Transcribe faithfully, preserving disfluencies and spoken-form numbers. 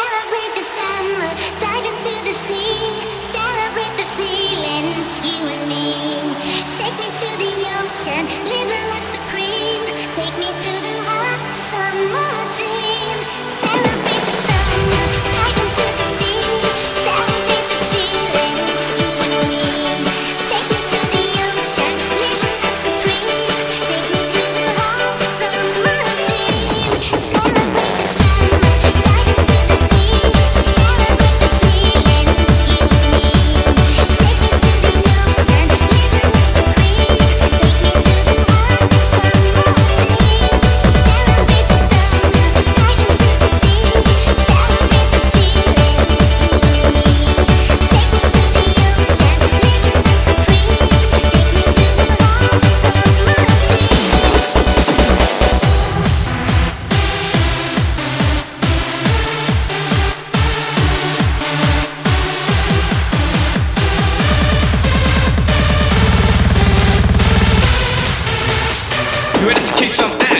Celebrate the summer, dive into the sea. Celebrate the feeling, you and me. Take me to the ocean, live a life supreme. Take me to the hot summer dream. Celebrate the summer, dive into the sea. Celebrate the feeling, you and me. Take me to the ocean, live a life supreme. Take me to the hot summer dream. Celebrate the summer, dive into the sea. Celebrate the feeling, you and me. Take me to the ocean, live a life supreme. Take me to the hot summer dream. Celebrate the summer, dive into the sea. Celebrate the feeling, you and me. Take me to the ocean, live a life supreme. Take me to the hot summer dream. You ready to kick some ass?